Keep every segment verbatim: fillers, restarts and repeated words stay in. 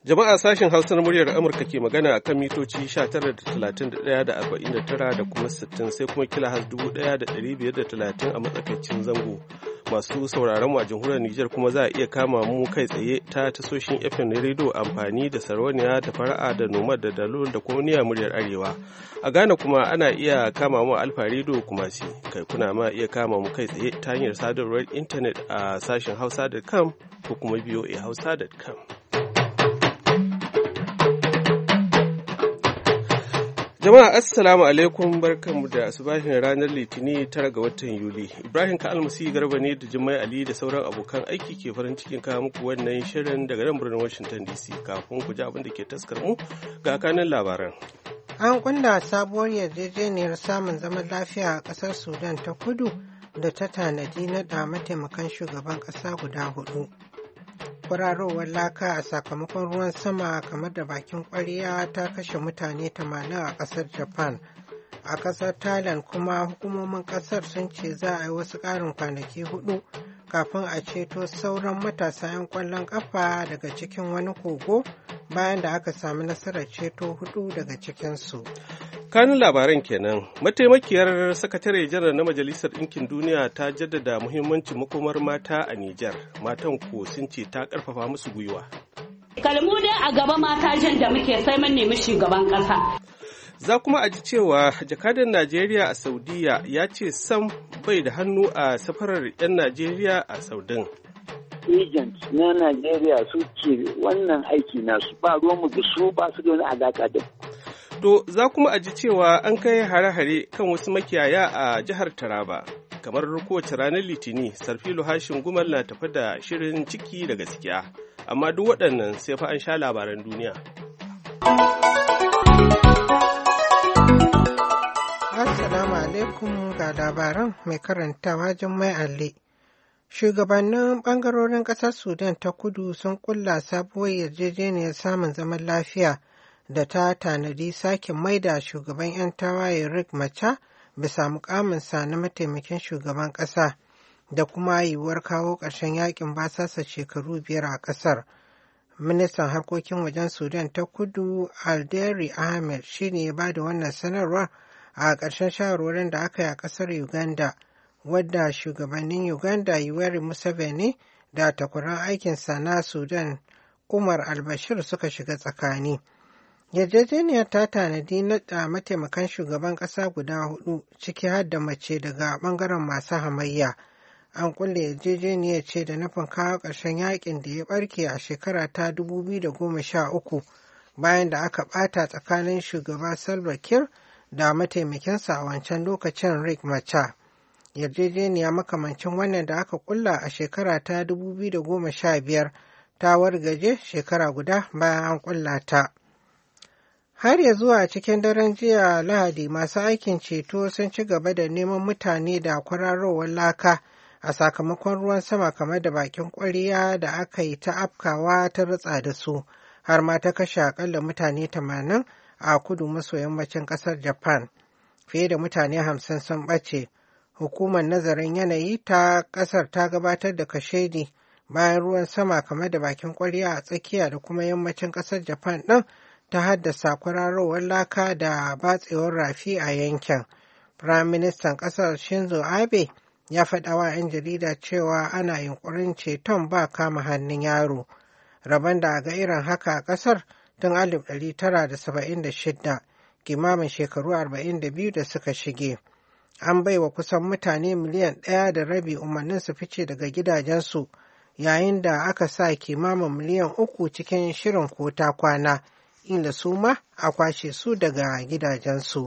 Jama'a sashen Hausa na muryar Amurka ke magana a kan mitoci sha tara da talatin da ɗaya da arba'in da tara da kuma sittin sai kuma kilahas dubu ɗaya da ɗari biyar da talatin a matsakaicin zango. Masu sauraron mu a jamhuriyar Nijar kuma za a iya kama mu kai tsaye ta tasoshin F M na rediyo amfani da sarauniya da fara'a da nomad da dalol da kuma niyyar muryar Arewa. A Ghana kuma ana iya kama mu Alfa rediyo kuma si kai kuna ma iya kama mu kai tsaye ta hanyar sadarwar intanet a sashen hausa dot com ko kuma v o a hausa dot com. Jama'a assalamu alaikum barkanmu da asubahin ranar Litini tara ga watan Yuli. Ibrahim Ka'almasi Garba ne da Jummai Ali da sauran abokan aiki ke farin cikin kawo muku wannan shirin daga nan birnin Washington D C. Kafin ku ji abin da ke taskar mu ga kanin labaran. An kunda sabuwar yarjejeniyar samun zaman lafiya a ƙasar Sudan ta kudu da ta tanadi na da mataimakan shugaban ƙasa guda hudu. Kwararowar laka a sakamakon ruwan sama kamar da bakin kwarya ta kashe mutane tamanin a kasar Japan. A kasar Thailand kuma hukumomin kasar sun ce za a yi wasu ƙarin kwanaki hudu kafin a ceto sauran matasa 'yan kwallon kafa daga cikin wani kogo bayan da aka sami nasarar ceto hudu daga cikinsu. Kanun labaran kenan, mataimakiyar sakatare janar na Majalisar Ɗinkin Duniya ta jaddada muhimmancin makomar mata a Nijar. Matan ko sun ce ta ƙarfafa musu gwiwa. Kalmu dai a gaba mata jan da muke sai mun nemi shugaban ƙasa. Za kuma a ji cewa jakadan Najeriya a Saudiya ya ce sam bai da hannu a safarar 'yan Najeriya a Saudin. Agent na Najeriya suke wannan aiki nasu ba ruwanmu da su ba su da wani alaƙa da. To, za kuma a ji cewa an kai hare-hare kan wasu makiyaya a jihar Taraba. Kamar kowace ranar Litini, Sarfilu Hashin Gumal na tafi da shirin ciki da gaskiya. Amma duk waɗannan sai fa an sha labaran duniya. Assalamu alaikum ga labaran mai karantawa Jummai Ali. Shugabannin ɓangarorin ƙasar Sudan ta kudu sun ƙulla sabuwar yarjejeniyar samun zaman lafiya da ta tanadi sake maida shugaban 'yan tawaye Riek Machar bisa mukaminsa na mataimakin shugaban ƙasa da kuma yiwuwar kawo ƙarshen yakin basasa shekaru biyar a ƙasar. Ministan harkokin wajen Sudan ta kudu Alderi Ahmed shi ne ya ba da wannan sanarwar a ƙarshen shawarwarin da aka yi a ƙasar Uganda, wadda shugabannin Uganda Yoweri Museveni da takwaran aikinsa na Sudan Umar al-Bashir suka shiga tsakani. Yarjejeniyar ta tanadi naɗa mataimakan shugaban ƙasa guda hudu ciki har da mace daga ɓangaren masu hamayya. An kulle yarjejeniyar ce da nufin kawo ƙarshen yakin da ya ɓarke a shekara ta dubu biyu da goma sha uku bayan da aka ɓata tsakanin shugaba Salva Kiir da mataimakinsa a wancan lokacin Riek Machar. Yarjejeniya makamancin wannan da aka kulla a shekara ta dubu biyu da goma sha biyar ta wargaje shekara guda bayan an kulla ta. Har ya zuwa cikin daren jiya Lahadi masu aikin ceto sun ci gaba da neman mutane da kwararowar laka a sakamakon ruwan sama kamar da bakin ƙwarya da aka yi ta afkawa ta rutsa da su har ma ta kashe akalla mutane tamanin a kudu maso yammacin ƙasar Japan. Fiye da mutane hamsin sun ɓace. Hukumar nazarin yanayi ta ƙasar ta gabatar da kashedi bayan ruwan sama kamar da bakin ƙwarya a tsakiya da kuma yammacin ƙasar Japan ɗin ta haddasa kwararowar laka da batsewar rafi a yankin. Firaministan ƙasar Shinzo Abe ya faɗa wa 'yan jarida cewa ana yunƙurin ceton ba kama hannun yaro. Rabon da ga irin haka a ƙasar tun alif ɗari tara da saba'in da shida, kimamin shekaru arba'in da biyu da suka shige. An baiwa kusan mutane miliyan ɗaya da rabi umarnin su fice daga gidajensu yayin da aka sa kimamin miliyan uku cikin shirin ko ta kwana. Ila su ma a kwashe su daga gidajensu.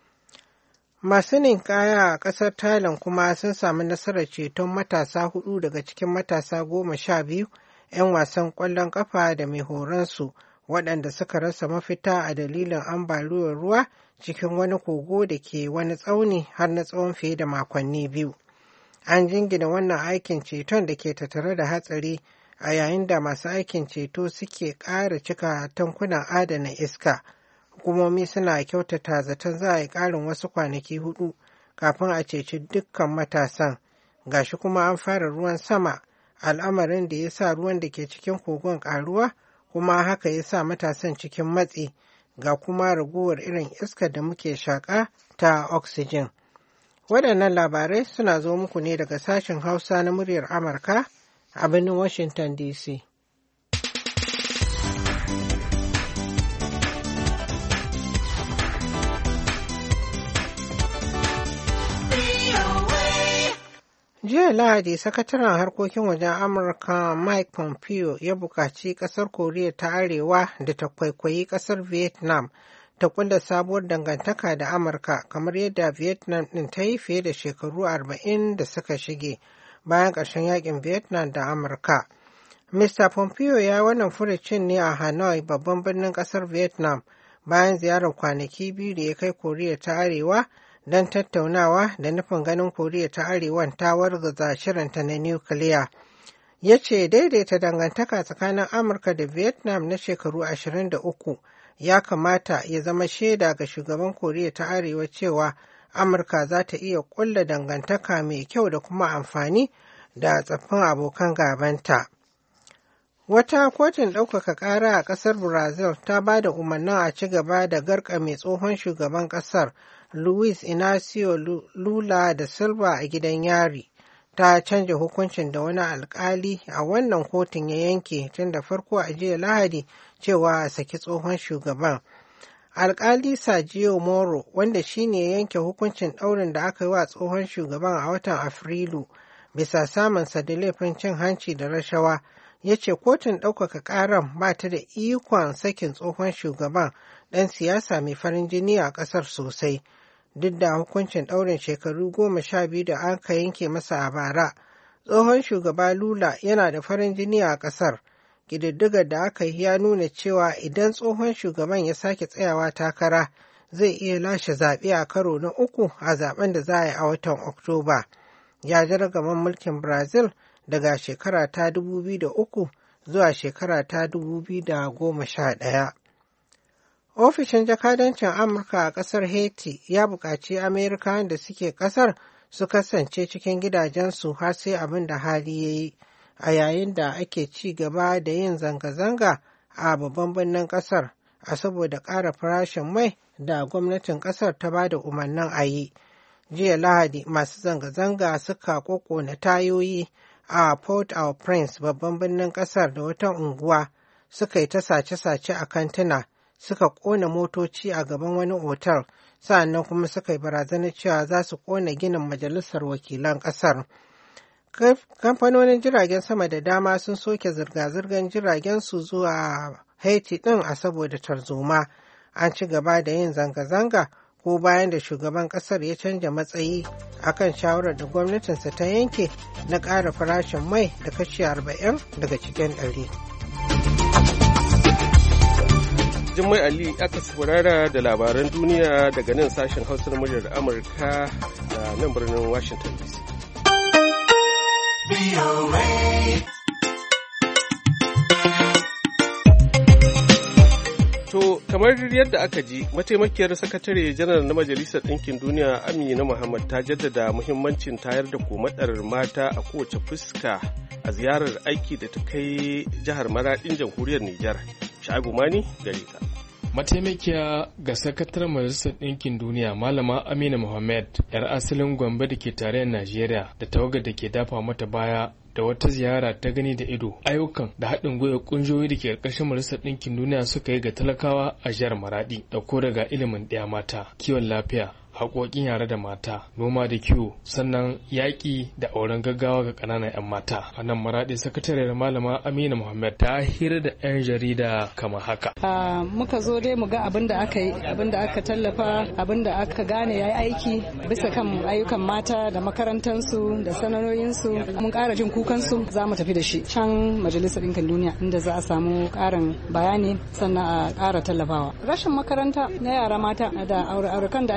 Masu ninkaya a ƙasar Thailand kuma sun sami nasarar ceton matasa hudu daga cikin matasa goma sha biyu 'yan wasan ƙwallon ƙafa da mai horonsu waɗanda suka rasa mafita a dalilin ambaliyar ruwa cikin wani kogo da ke wani tsauni har na tsawon fiye da makonni biyu. An jingina wannan aikin ceton da ke tattare da hatsari a yayin da masu aikin ceto suke ƙara cika tankunan adana iska. Hukumomi suna kyautata zaton za a yi ƙarin wasu kwanaki hudu kafin a ceci dukkan matasan. Gashi kuma an fara ruwan sama, al'amarin da ya sa ruwan da ke cikin kogon ƙaruwa kuma haka ya sa matasan cikin matsi ga kuma raguwar irin iskar da muke shaƙa ta oxygen. Waɗannan labarai suna zo muku ne daga sashen Hausa na muryar Amurka a birnin Washington D C. Jiya Lahadi, sakataren harkokin wajen Amurka Mike Pompeo ya buƙaci ƙasar Koriya ta Arewa da ta kwaikwayi ƙasar Vietnam ta kulla sabuwar dangantaka da Amurka kamar yadda Vietnam ɗin ta yi fiye da shekaru arba'in da suka shige bayan ƙarshen yakin Vietnam da Amurka. Mister Pompeo ya wannan furucin ne a Hanoi, babban birnin ƙasar Vietnam, bayan ziyarar kwanaki biyu da ya kai Koriya ta Arewa don tattaunawa da nufin ganin Koriya ta Arewan ta wargaza shirinta na nukiliya. Ya ce daidaita dangantaka tsakanin Amurka da Vietnam na shekaru ashirin da uku ya kamata ya zama shaida ga shugaban Koriya ta Arewa cewa Amurka za ta iya ƙulla dangantaka mai kyau da kuma amfani da tsaffin abokan gabanta. Wata kotun ɗaukaka ƙara a ƙasar Brazil ta ba da umarnin a ci gaba da garkame tsohon shugaban ƙasar Luiz Inacio Lula da Silva a gidan yari. Ta canja hukuncin da wani alkali a wannan kotun ya yanke tun da farko a jiya Lahadi cewa a saki tsohon shugaban. Alkali Sergio Moro, wanda shine ya yanke hukuncin ɗaurin da aka yi wa tsohon shugaban a watan Afrilu bisa samunsa da laifin cin hanci da rashawa, ya ce kotun ɗaukaka ƙaran ba ta da ikon sakin tsohon shugaban ɗan siyasa mai farin jini a ƙasar sosai. Duk da hukuncin ɗaurin shekaru goma sha biyu da aka yanke masa a bara, tsohon shugaba Lula yana da farin jini a ƙasar. Ƙididdigar da aka yi ya nuna cewa idan tsohon shugaban ya sake tsayawa takara, zai iya lashe zaɓe a karo na uku a zaɓen da za a yi a watan Oktoba. Ya jargaman mulkin Brazil daga shekara ta dubu biyu da uku zuwa shekara ta dubu biyu da goma sha ɗaya. Ofishin jakadancin Amurka a ƙasar Haiti ya buƙaci Amerikawan da suke ƙasar su kasance cikin gidajensu har sai abin da hali ya yi, a yayin da ake ci gaba da yin zanga-zanga a babban birnin ƙasar a saboda ƙara farashin mai da gwamnatin ƙasar ta ba da umarnin a yi. Jiya Lahadi, masu zanga-zanga suka ƙoƙona tayoyi a Port-au-Prince, babban birnin ƙasar, da wata unguwa, suka yi ta sace-sace a kantuna, suka ƙona motoci a gaban wani otal, sa'annan kuma suka yi barazanar cewa za su ƙona ginin majalisar wakilan ƙasar. Kamfanonin jiragen sama da dama sun soke zirga-zirgar jiragen su zuwa Haiti ɗin a saboda tarzoma. An ci gaba da yin zanga-zanga ko bayan da shugaban ƙasar ya canja matsayi akan shawarar da gwamnatinsa ta yanke na ƙara farashin mai da kashi arba'in daga cikin ɗari. Jummai Ali aka saurara da labaran duniya daga nan sashen Hausa na muryar Amurka da nan birnin Washington D C. To, kamar yadda aka ji, mataimakiyar sakatare janar na Majalisar Ɗinkin Duniya Amina Muhammad ta jaddada muhimmancin tayar da komaɗar mata a kowace fuska a ziyarar aiki da ta kai jihar Maraɗin jamhuriyar Nijar. Sha'ibu Mani gare ka. Mataimakiya ga sakataren Majalisar Ɗinkin Duniya Malama Amina Mohammed, 'yar asalin Gombe da ke tarayyar Najeriya, da tawagar da ke dafa mata baya da wata ziyara ta gani da ido ayyukan da haɗin gwiwa ƙungiyoyi da ke ƙarƙashin Majalisar Ɗinkin Duniya suka yi ga talakawa a jihar Maradi, ɗauko daga ilimin ɗaya mata, kiwon lafiya, haƙoƙin yara da mata, noma da kiwo, sannan yaƙi da auren gaggawa ga ƙananan 'yan mata. A nan Maraɗi, sakatariyar Malama Amina Muhammad ta hira da 'yan jarida kamar haka. Uh, muka zo dai mu ga abin da aka yi, abin da aka tallafa, abin da aka gane ya yi aiki bisa kan ayyukan mata da makarantansu da sana'o'insu. Mun ƙara jin kukansu, za mu tafi da shi can Majalisar Ɗinkin Duniya inda za a samu ƙarin bayani sannan a ƙara tallafawa. Rashin makaranta na yara mata da aure-aurekan da ake musu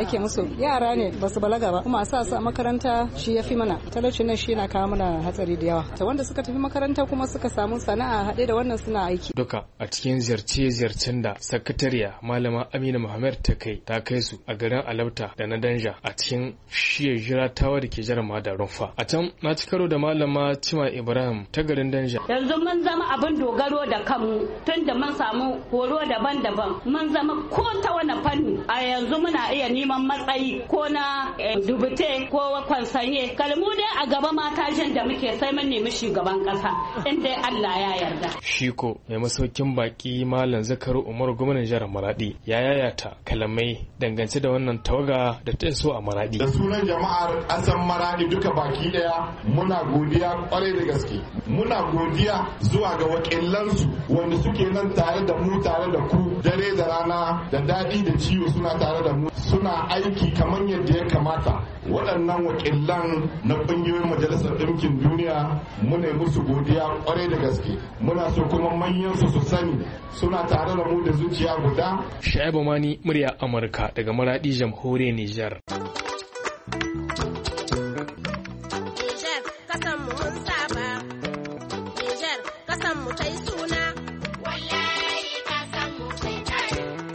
yara ne ba su balaga ba kuma a sa su a makaranta shi ya fi mana talauci nan shi na kawo mana hatsari da yawa ta wanda suka tafi makaranta kuma suka samu sana'a haɗe da wannan suna aiki duka a cikin ziyarce-ziyarcen da sakatariya malama Amina Muhammad ta kai ta kai su a garin Alabta da na Danja a cikin shiyar jiratawa da ke jarama da rumfa a can na ci karo da malama Cima Ibrahim ta garin Danja yanzu mun zama abin dogaro da kanmu tun da mun samu horo daban-daban mun zama ko ta wani fanni a yanzu muna iya neman matsayi ko na dubute ko kwansanye kalmu dai a gaba mata jan da muke sai mun nemi shugaban kasa in dai Allah ya yarda Shiko mai masaukin baki Malam Zakaru Umar gwamnatin jihar Maradi ya yayata kalamai dangance da wannan tawaga da ta iso a Maradi da sunan jama'ar asan Maradi duka baki daya muna godiya kwarai da gaske muna godiya zuwa ga wakilansu wanda suke nan tare da mu tare da ku dare da rana da dadi da ciwo suna tare da mu suna aiki kamar yadda ya kamata waɗannan wakilan na ƙungiyoyin majalisar ɗinkin duniya muna musu godiya kwarai da gaske muna so kuma manyan su su sani suna tare da mu da zuciya guda. Shaibu Mani murya Amurka daga Maradi jamhuriyar Nijar. Nijar kasan mu mun saba. Nijar kasan mu tai suna. Wallahi kasan mu tai tai.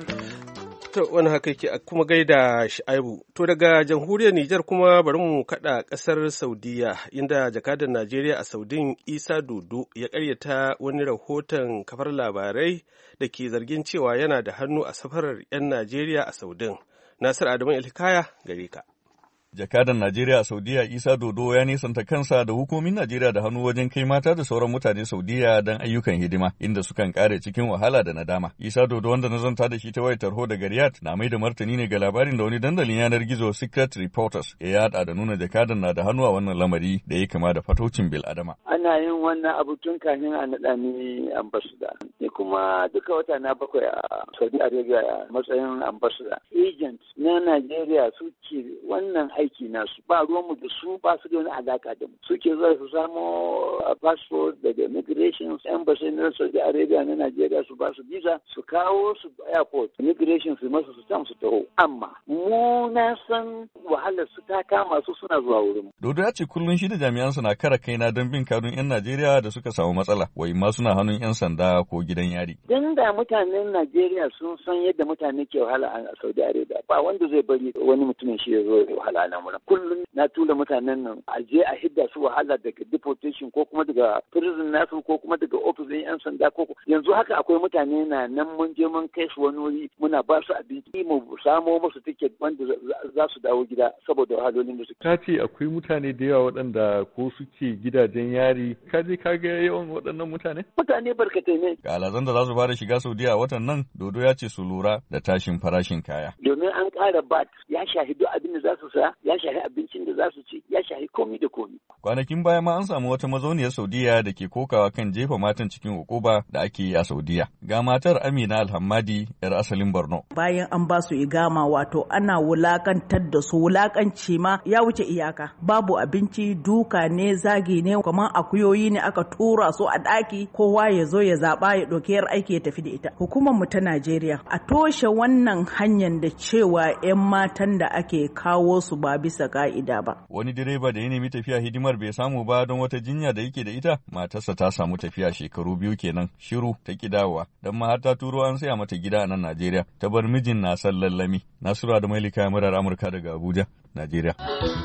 To wani haka yake kuma gaida Shaibu. To daga jamhuriyar Nijar kuma bari mu kada kasar Saudiya inda jakadan Najeriya a Saudin Isa Dodo ya karyata wani rahoton kafar labarai da ke zargin cewa yana da hannu a safarar 'yan Najeriya a Saudin. Nasir Adamu Ilkaya gare ka. Jakadan Najeriya a Saudiya Isa Dodo ya nisanta kansa da hukumomin Najeriya da hannu wajen kai mata da sauran mutane Saudiya don ayyukan hidima inda sukan kare cikin wahala da nadama. Isa Dodo wanda na zanta da shi ta wayar tarho daga Riyadh na mai da martani ne ga labarin da wani dandalin yanar gizo Secret Reporters ya yada da nuna jakadan na da hannu a wannan lamari da ya kama da fatocin bil adama. Ana yin wannan abu tun kafin a naɗa ni ambassador. Ni kuma duka wata na bakwai a Saudi Arabia a matsayin ambassador. Agent na Najeriya suke wannan aiki nasu ba ruwanmu da su ba su da wani alaka da mu suke zuwa su samo passport daga immigration embassy na Saudi Arabia na Najeriya su ba su visa su kawo su airport immigration su masu su tam su taho amma mu na san wahalar su ta kama su suna zuwa wurin. Dodo ya ce kullum shi da jami'an su na kara kaina don bin kadun 'yan Najeriya da suka samu matsala wai ma suna hannun 'yan sanda ko gidan yari. Dan da mutanen Najeriya sun san yadda mutane ke wahala a Saudi Arabia ba wanda zai bari wani mutumin shi ya zo ya wahala nan wurin. Kullum na tura mutanen nan a je a hidda su wahala daga deportation ko kuma daga prison nasu ko kuma daga office ɗin 'yan sanda ko yanzu haka akwai mutane na nan mun je mun kai su wani wuri muna ba su abinci mu samo musu ticket wanda za su dawo gida saboda wahalolin da suke. Ka ce akwai mutane da yawa waɗanda ko suke gidajen yari ka je ka ga yawan waɗannan mutane? Mutane barkatai ne. Ga alazan da za su fara shiga Saudiya a watan nan Dodo ya ce su lura da tashin farashin kaya. Domin an ƙara bat ya shahi duk abin da za su saya ya shahi abincin da za su ci ya shahi komi da komi. Kwanakin baya ma an samu wata mazauniyar Saudiya da ke kokawa kan jefa matan cikin hukuma da ake yi a Saudiya. Ga matar Amina Alhammadi yar asalin Borno. Bayan an ba su igama wato ana wulakantar da su wulakanci ma ya wuce iyaka. Babu abinci duka ne zagi ne kamar akuyoyi ne aka tura su a daki kowa ya zo ya zaba ya ɗauki yar aiki ya tafi da ita. Hukumar mu ta Najeriya a toshe wannan hanyar da cewa 'yan matan da ake kawo su ba bisa ka'ida ba. Wani direba da ya nemi tafiya hidimar bai samu ba don wata jinya da yake da ita, matarsa ta samu tafiya shekaru biyu kenan, shiru ta ki dawowa, don ma har ta turo an saya mata gida a nan Najeriya, ta bar mijin na san lallami. Nasiru da Mailika murar Amurka daga Abuja, Najeriya.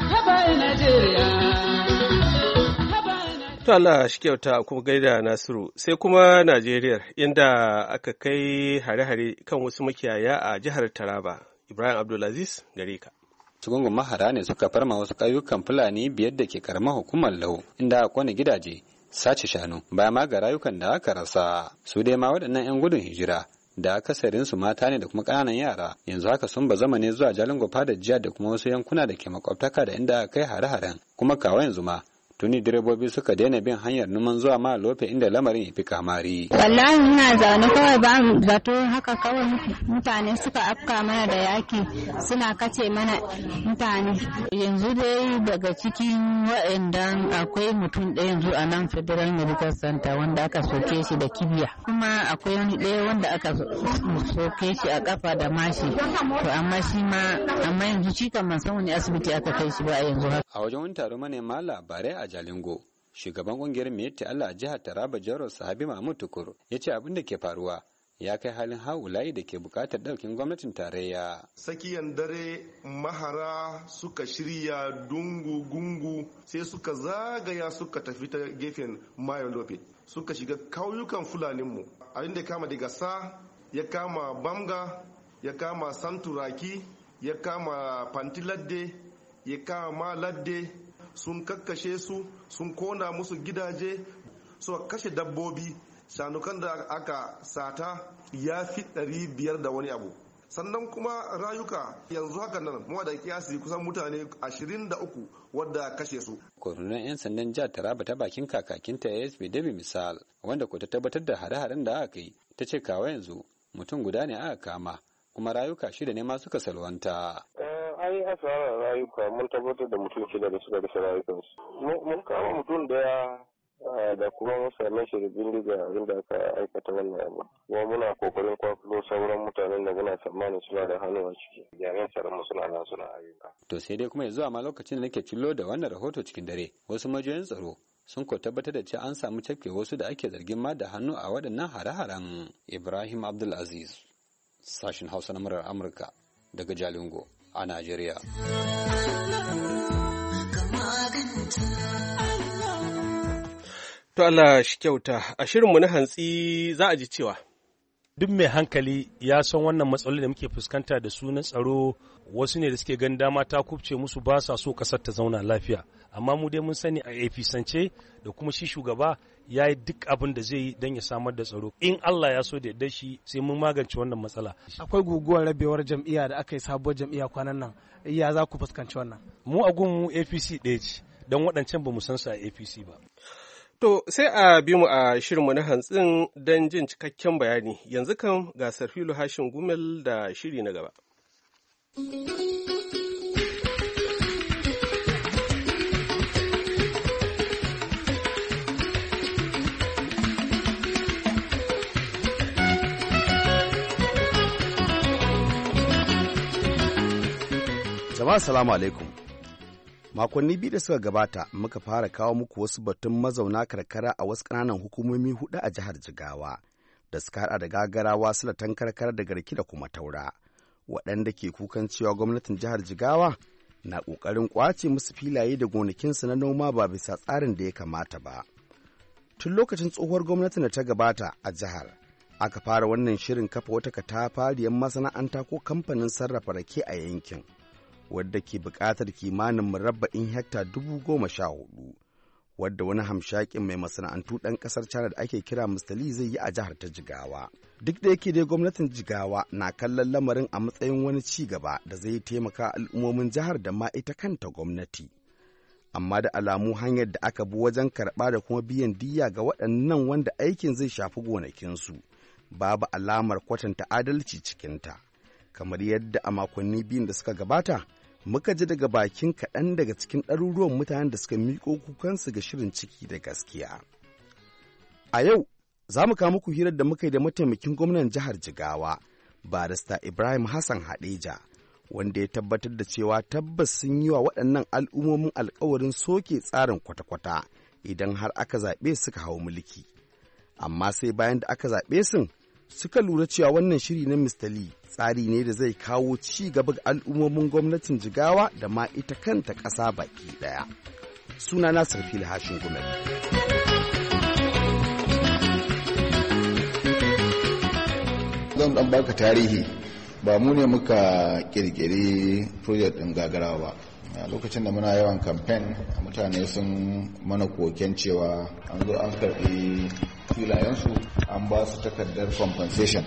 To Allah shi kyauta kuma gaida Nasiru, sai kuma Najeriya inda aka kai hare-hare kan wasu makiyaya a jihar Taraba. Ibrahim Abdulaziz gare ka. Gungun mahara ne suka farma wasu ƙauyukan Fulani biyar da ke karamar hukumar Lau inda aka kone gidaje, sace shanu, baya ma ga rayukan da aka rasa. Su dai ma waɗannan 'yan gudun hijira da akasarin su mata ne da kuma ƙananan yara yanzu haka sun bazama ne zuwa Jalingo da jiya da kuma wasu yankuna da ke makwabtaka da inda aka kai hare-haren kuma kawo yanzu ma tuni direbobi suka daina bin hanyar numan zuwa ma lofe inda lamarin ya fi kamari. Wallahi muna zaune kawai ba mu zato haka kawai mutane suka afka mana da yaki suna kace mana mutane. Yanzu dai daga cikin waɗanda akwai mutum ɗaya yanzu a nan Federal Medical Center wanda aka soke shi da kibiya. Kuma akwai wani ɗaya wanda aka soke shi a kafa da mashi. To amma shi ma amma yanzu shi kan man san wani asibiti aka kai shi ba a yanzu haka. A wajen wani taro manema labarai a Jalingo, shugaban kungiyar Miyetti Allah a jihar Taraba Jaro Sahabi Mahmud Tukur ya ce abin da ke faruwa ya kai halin haulayi da ke bukatar daukin gwamnatin tarayya. Sakiyan dare mahara suka shirya dungu-gungu sai suka zagaya suka tafi ta gefen Mayon Lope suka shiga kauyukan Fulaninmu abin da kama daga Sa ya kama Bamga ya kama Santuraki ya kama Fantiladde ya kama Ladde sun kakkashe su sun kona musu gidaje su kashe dabbobi shanukan da aka sata ya fi ɗari biyar da wani abu sannan kuma rayuka yanzu haka nan mu da kiyasi kusan mutane ashirin da uku wadda kashe su. Kwarunan 'yan sandan jihar Taraba ta bakin kakakinta A S P David Misal wanda ko ta tabbatar da hare-haren da aka yi ta ce kawo yanzu mutum guda ne aka kama kuma rayuka shida ne ma suka salwanta. an yi hasarar rayuka mun tabbatar da mutum shida da suka rasa rayukansu mun kama mutum daya da kuma mun same shi da bindiga inda aka aikata wannan abu kuma muna kokarin kwakulo sauran mutanen da muna tsammanin suna da hannu a ciki jami'an tsaron mu suna nan suna ayyuka. To sai dai kuma yanzu a lokacin da nake cillo da wannan rahoto cikin dare wasu majiyoyin tsaro sun ko tabbatar da cewa an samu cafke wasu da ake zargin ma da hannu a waɗannan hare-haren. Ibrahim Abdulaziz sashin Hausa na murar Amurka daga Jalingo a Najeriya. To Allah shi kyauta, a shirinmu na hantsi za a ji cewa. Duk mai hankali ya san wannan matsaloli da muke fuskanta da su na tsaro wasu ne da suke ganin dama ta kubce musu ba sa so kasar ta zauna lafiya. Amma mu dai mun sani a efisance da kuma shi shugaba ya yi duk abin da zai yi don ya samar da tsaro. In Allah ya so da yadda shi sai mun magance wannan matsala. Akwai guguwar rabewar jam'iyya da aka yi sabuwar jam'iyya kwanan nan. Ya za ku fuskanci wannan? Mu a gun A P C ɗaya ce, don waɗancan ba mu san su a A P C ba. To sai a bi mu a shirinmu na hantsin don jin cikakken bayani. Yanzu kan ga Sarfilu Hashin Gumel da shiri na gaba. Jama'a salamu alaikum. Makonni biyu da suka gabata muka fara kawo muku wasu batun mazauna karkara a wasu ƙananan hukumomi hudu a jihar Jigawa da suka haɗa da Gagarawa, Silatan Karkara da Garki da kuma Taura, waɗanda ke kukan cewa gwamnatin jihar Jigawa na ƙoƙarin ƙwace musu filaye da gonakinsu na noma ba bisa tsarin da ya kamata ba. Tun lokacin tsohuwar gwamnatin da ta gabata a jihar, aka fara wannan shirin kafa wata katafariyar masana'anta ko kamfanin sarrafa rake a yankin, wadda ke buƙatar kimanin murabba'in hekta dubu goma sha hudu, wadda wani hamshakin mai masana'antu ɗan ƙasar China da ake kira Mister Lee zai yi a jihar ta Jigawa. Duk da yake dai gwamnatin Jigawa na kallon lamarin a matsayin wani ci gaba da zai taimaka al'ummomin jihar da ma ita kanta gwamnati. Amma da alamu hanyar da aka bi wajen karɓa da kuma biyan diyya ga waɗannan wanda aikin zai shafi gonakinsu, babu alamar kwatanta adalci cikinta. Kamar yadda a makonni biyun da suka gabata, muka ji daga bakin kaɗan daga cikin ɗaruruwan mutanen da suka miƙo kukansu ga shirin ciki da gaskiya. A yau, za mu kawo muku hirar da muka yi da mataimakin gwamnan jihar Jigawa, barista Ibrahim Hassan Hadeja, wanda ya tabbatar da cewa tabbas sun yi wa waɗannan al'ummomin alkawarin soke tsarin kwata-kwata idan har aka zaɓe suka hau mulki. Amma sai bayan da aka zaɓe sun, suka lura cewa wannan shiri na Mister Lee tsari ne da zai kawo ci gaba ga al'ummomin gwamnatin Jigawa da ma ita kanta ƙasa baki ɗaya. Suna na Sarfil Hashin Gumel. Zan ɗan baka tarihi, ba mu ne muka ƙirƙiri project ɗin Gagarawa ba. A lokacin da muna yawan kamfen, mutane sun mana koken cewa an zo an karɓi filayensu an ba su takardar compensation,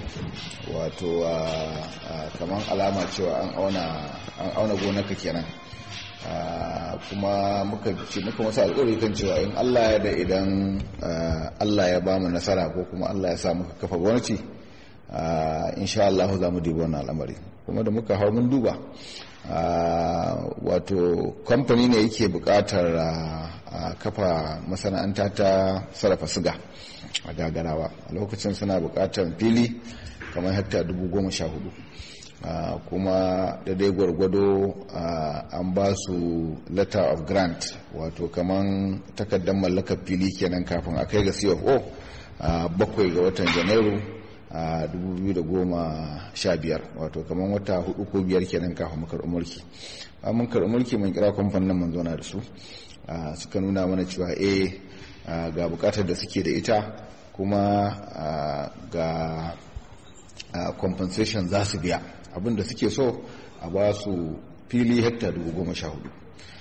wato kamar alama cewa an auna gonaka kenan. kuma muka ce muka masa alƙawari kan cewa in Allah ya da idan Allah ya ba mu nasara ko kuma Allah ya sa muka kafa gwamnati insha Allah za mu duba wannan al'amari. Kuma da muka hau mun duba wato kamfani ne yake buƙatar kafa masana'anta ta sarrafa siga a Gagarawa. A lokacin suna buƙatar fili kamar hekta dubu goma sha hudu. Uh, kuma da dai gwargwado uh, an ba su letter of grant wato kaman takardar mallakar fili kenan kafin a kai ga C F O uh, bakwai ga watan janairu a uh, dubu biyu da goma sha biyar wato kaman wata hudu ko biyar kenan kafin mu karɓi mulki. uh, mun karɓi mulki mun kira kamfanin mun zauna da su uh, suka nuna mana cewa eh uh, ga bukatar da suke da ita kuma uh, ga uh, compensation za su biya abin da suke so a ba su fili hekta dubu goma sha hudu.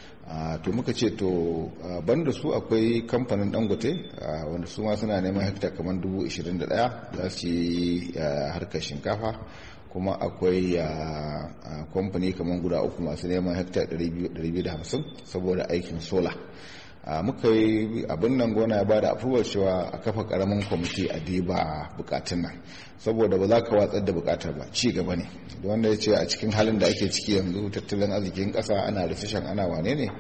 To muka ce to banda su akwai kamfanin Dangote wanda su ma suna neman hekta kamar dubu ishirin da daya za su yi harkar shinkafa, kuma akwai kamfani kamar guda uku masu neman hekta ɗari biyu da hamsin saboda aikin sola. muka yi abin nan gona ya bada approval cewa a kafa karamin kwamiti a diba bukatun nan, saboda ba za ka watsar da bukatar ba, ci gaba ne. wanda ya ce a cikin halin da ake ciki yanzu tattalin arzikin kasa ana recession ana wane ne,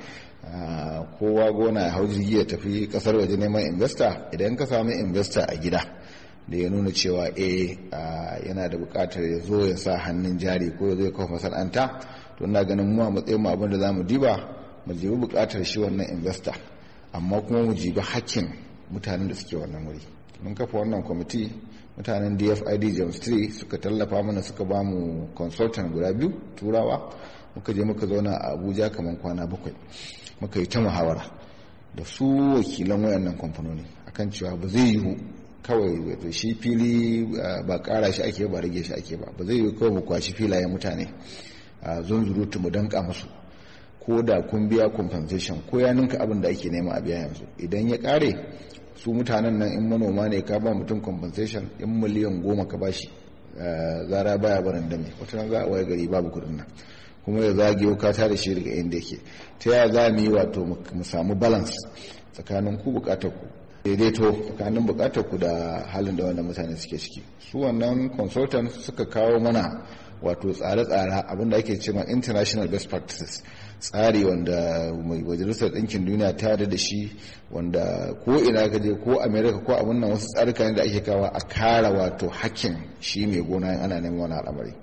kowa gona ya hau jirgi ya tafi kasar waje neman investor. Idan ka samu investor a gida da ya nuna cewa eh yana da bukatar ya zo ya sa hannun jari ko ya zo ya kafa masana'anta, to ina ganin mu a matsayin mu abin da za mu diba mu jibi bukatar shi wannan investor, amma kuma mu jibi hakkin mutanen da suke wannan wuri. Mun kafa wannan kwamiti, mutanen D F I D James three suka tallafa mana, suka ba mu consultant guda biyu turawa. Muka je muka zauna a Abuja kamar kwana bakwai, muka yi ta muhawara da su wakilan wayannan kamfanoni akan cewa ba zai yiwu kawai wato shi fili ba kara shi ake ba rage shi ake ba ba zai yiwu kawai mu kwashi filayen mutane a zunzurutu mu danka musu, ko da kun biya compensation ko ya ninka abin da ake nema a biya yanzu, idan ya kare su mutanen nan in manoma ne ka ba mutum compensation in miliyan goma ka bashi zara baya barin dame, wata nan za a waye gari babu kudin nan kuma ya zage ka ta da shi daga inda yake. Ta yaya za mu yi wato mu samu balance tsakanin ku bukatar ku, daidaito tsakanin bukatar ku da halin da wannan mutane suke ciki. Su wannan consultant suka kawo mana wato tsare-tsare abinda ake cewa international best practices, tsari wanda majalisar ɗinkin duniya ta yarda da shi, wanda ko ina ka je ko america ko abin nan wasu tsarika ne da ake kawo a kara wato hakkin shi mai gona ana neman wani al'amari.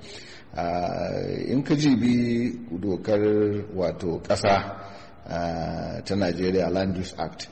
In ka jibi dokar wato ƙasa ta Nigeria Land Use Act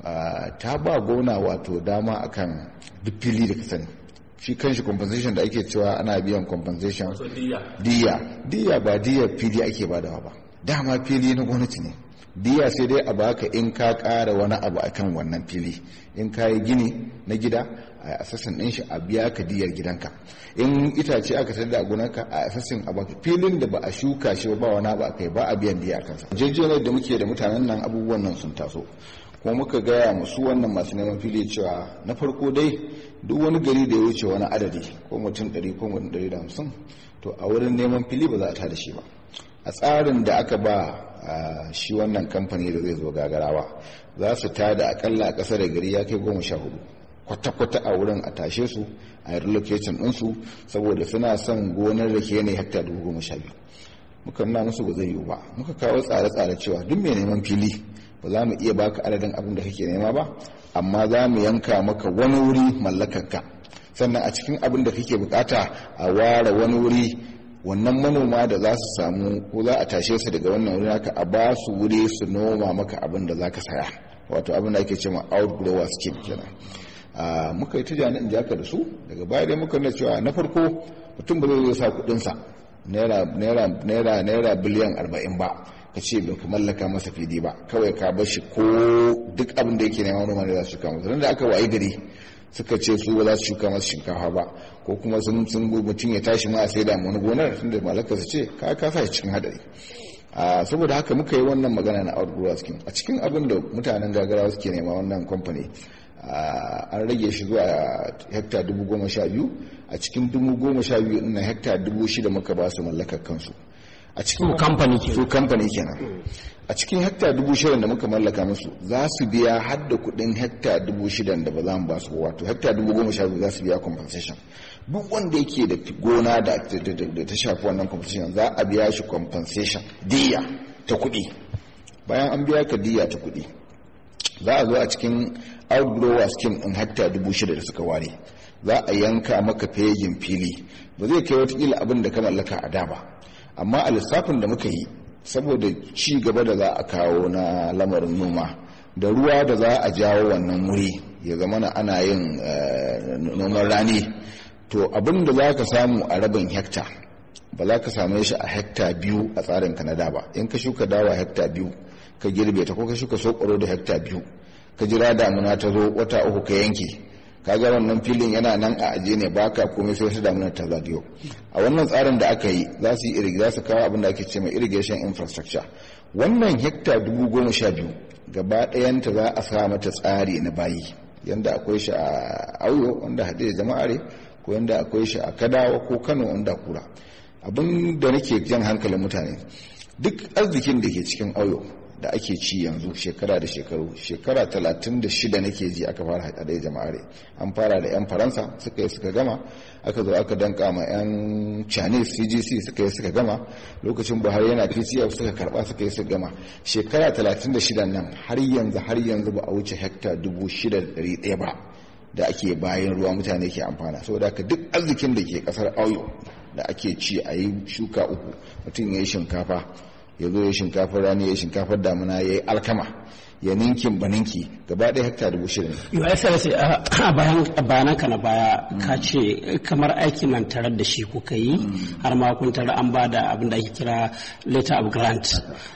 ta ba gona wato dama akan duk fili da ka sani. Shi kanshi compensation da ake cewa ana biyan compensation diya diya ba diya fili ake badawa ba, dama fili na gwamnati ne. Diya sai dai a baka in ka ƙara wani abu akan wannan fili, in ka yi gini na gida a assassin ɗin shi a biya ka diyar gidanka, in itace aka tada a gonarka a assassin a baka. Filin da ba a shuka shi ba wani abu akai ba a biyan diya a kansa. Jejjerar da muke da mutanen nan abubuwan nan sun taso, kuma muka gaya musu wannan masu neman fili cewa na farko dai duk wani gari da ya wuce wani adadi ko mutum ɗari ko mutum ɗari da hamsin, to a wurin neman fili ba za a tada shi ba. A tsarin da aka ba shi wannan kamfani da zai zo Gagarawa, za su tada akalla a ƙasa da gari ya kai goma sha hudu kwata-kwata a wurin a tashe su a relocation ɗinsu, saboda suna son gonar da ke ne hekta dubu goma sha biyu. Muka nuna musu ba zai yiwu ba, muka kawo tsare-tsare cewa duk mai neman fili ba za mu iya baka adadin abin da kake nema ba, amma za mu yanka maka wani wuri mallakarka, sannan a cikin abin da kake bukata a ware wani wuri wannan manoma da za su samu ko za a tashe su daga wannan wuri haka a ba su wuri su noma maka abin da za ka saya, wato abin da ake cewa outgrower scheme kenan. Muka yi tijani in jaka da su, daga baya dai muka nuna cewa na farko mutum ba zai sa kudinsa naira naira naira naira biliyan arba'in ba ka ce ba ka mallaka masa fili ba, kawai ka bar shi ko duk abin da yake nema noma ne za su shuka masa. Da aka wayi gari suka ce su ba za su shuka masa shinkafa ba, ko kuma sun sun mutum ya tashi ma a sai da wani gonar tunda mallaka su ce ka ka sa shi cikin hadari. Saboda haka muka yi wannan magana na outgrower scheme. A cikin abin da mutanen Gagarawa suke nema wannan kamfani an rage shi zuwa hekta dubu goma sha biyu, a cikin dubu goma sha biyu na hekta dubu shida muka ba su mallakar kansu. a cikin kamfani kenan su kamfani kenan a cikin hekta dubu shidan da muka mallaka musu za su biya har da kuɗin hekta dubu shidan da ba za mu ba su wato hekta dubu goma sha biyu za su biya compensation duk wanda yake da gona da ta shafi wannan compensation za a biya shi compensation diya ta kuɗi. Bayan an biya ka diya ta kuɗi za a zo a cikin outgrower scheme in hekta dubu shida da suka ware za a yanka maka fejin fili ba zai kai watakila abin da ka mallaka a da ba, amma a lissafin da muka yi saboda ci gaba da za a kawo na lamarin noma da ruwa da za a jawo wannan wuri ya zama na ana yin noman rani, to abin da za ka samu a rabin hekta ba za ka same shi a hekta biyu a tsarin kanada ba. In ka shuka dawa hekta biyu ka girbe ta ko ka shuka sokoro da hekta biyu ka jira damuna ta zo wata uku ka yanke, ka ga wannan filin yana nan a aje ne baka komai sai su damuna ta zagayo. A wannan tsarin da aka yi za su yi za su kawo abin da ake ce mai irrigation infrastructure. Wannan hekta dubu goma sha biyu gaba ɗayanta za a sa mata tsari na bayi yanda akwai shi a auyo wanda haɗe da jama'are ko yanda akwai shi a kadawa ko kano wanda kura. Abin da nake jan hankalin mutane duk arzikin da ke cikin auyo da ake ci yanzu shekara da shekaru shekara talatin da shida nake ji aka fara haɗe jama'are. An fara da 'yan faransa suka yi suka gama, aka zo aka danka ma 'yan chinese C G C suka yi suka gama, lokacin buhari yana P C F suka karba suka yi suka gama. Shekara talatin da shida nan har yanzu har yanzu ba a wuce hekta dubu shida da ɗari ɗaya ba da ake bayan ruwa mutane ke amfana. Saboda haka duk arzikin da ke kasar auyo da ake ci a yi shuka uku, mutum ya yi shinkafa ya zo ya shinkafar rani ya shinkafar damuna ya yi alkama ya ninkin baninki gaba ɗaya hekta dubu shirin. Yau ya sai a bayanan ka na baya ka ce kamar aikin nan tarar da shi kuka yi har ma kun tara an ba da abin da ake kira letter of grant.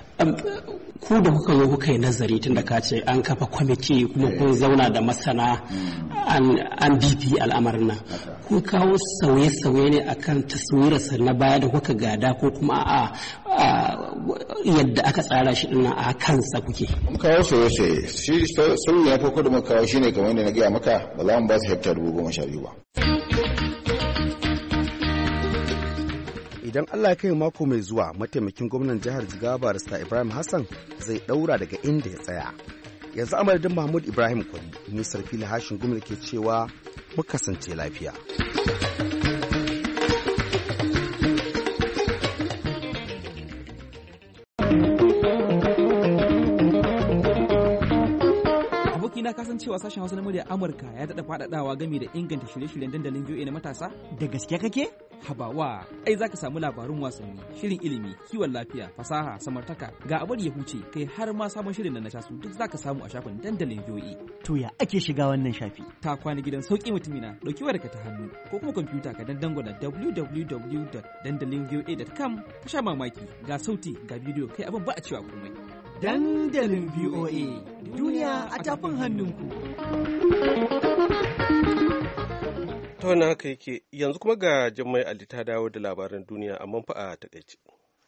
Ku da kuka zo kuka yi nazari tun da ka ce an kafa kwamiti kuma kun zauna da masana an bibi al'amarin nan, kun kawo sauye-sauye ne akan taswirarsa na baya da kuka gada ko kuma a yadda aka tsara shi dinnan a kansa kuke? Mun kawo sauye-sauye, shi sauye ya farko da muka kawo shine kamar yadda na gaya maka ba za mu ba su hekta dubu goma sha biyu ba. Idan Allah ya kai mako mai zuwa, mataimakin gwamnan jihar Jigawa Barista Ibrahim Hassan zai daura daga inda ya tsaya. Yanzu amadadin Mahmud Ibrahim Kwari, Nisar Fili Hashin Gumel ke cewa mu kasance lafiya. na kasancewa sashen Hausa na murya Amurka ya daɗa faɗaɗawa game da inganta shirye-shiryen dandalin V O A na matasa? Da gaske kake? Habawa, ai zaka samu labarun wasanni, shirin ilimi, kiwon lafiya, fasaha, samartaka, ga abar ya huce, kai har ma sabon shirin da na tasu duk zaka samu a shafin dandalin V O A. To ya ake shiga wannan shafi? Ta kwana gidan sauki mutumina, dauki wayarka ta hannu ko kuma kwamfuta ka dan dangwala w w w dot dandalin voa dot com ka sha mamaki, ga sauti, ga bidiyo, kai abin ba a cewa komai. Dandalin V O A, duniya a tafin hannunku. Ta wannan haka yake, yanzu kuma ga Jummai Ali ta dawo da labaran duniya amma fa a takaice.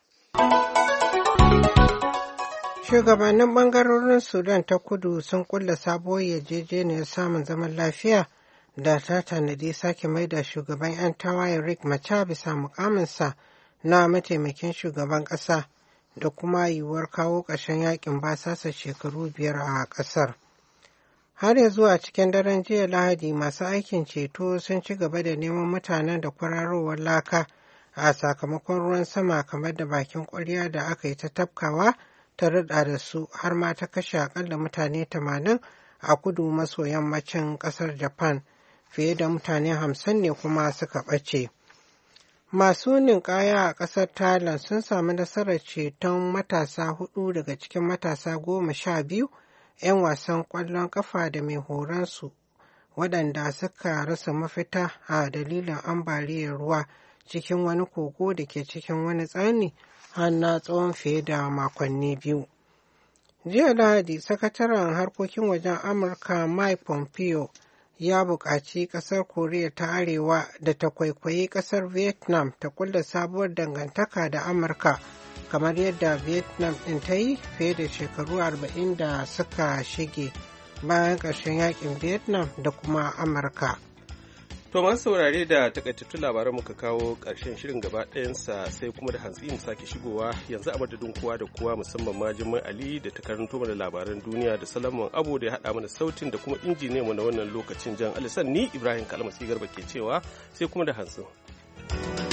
Shugabannin bangarorin Sudan ta kudu sun kulla sabuwar yarjejeniyar samun zaman lafiya da ta tanadi sake mai da shugaban 'yan tawayen Riek Machar bisa mukaminsa na mataimakin shugaban ƙasa da kuma yiwuwar kawo ƙarshen yakin basasa shekaru biyar a ƙasar. Har ya zuwa cikin daren jiya Lahadi masu aikin ceto sun ci gaba da neman mutanen da kwararowar laka a sakamakon ruwan sama kamar da bakin ƙwarya da aka yi ta tafkawa ta rida da su har ma ta kashe akalla mutane tamanin a kudu maso yammacin ƙasar Japan, fiye da mutane hamsin ne kuma suka ɓace. Masu ninkaya a ƙasar Thailand sun samu nasarar ceton matasa hudu daga cikin matasa goma sha biyu 'yan wasan ƙwallon ƙafa da mai horonsu waɗanda suka rasa mafita a dalilin ambaliyar ruwa cikin wani kogo da ke cikin wani tsani har na tsawon fiye da makonni biyu. Jiya Lahadi, sakataren harkokin wajen Amurka Mike Pompeo ya buƙaci ƙasar Koriya ta Arewa da ta kwaikwayi ƙasar Vietnam ta kulla sabuwar dangantaka da Amurka kamar yadda Vietnam ɗin ta yi fiye da shekaru arba'in da suka shige bayan ƙarshen yakin Vietnam da kuma Amurka. To masu saurare da takaitattun labaran muka kawo ƙarshen shirin gaba ɗayansa sai kuma da hantsi mu sake shigowa yanzu a madadin kowa da kowa musamman ma Jummai Ali da ta karanto mana labaran duniya da Salamun Abu da ya haɗa mana sautin da kuma injiniyan mu na wannan lokacin Jan Alisan ni Ibrahim Kalmasi Garba ke cewa sai kuma da hantsi.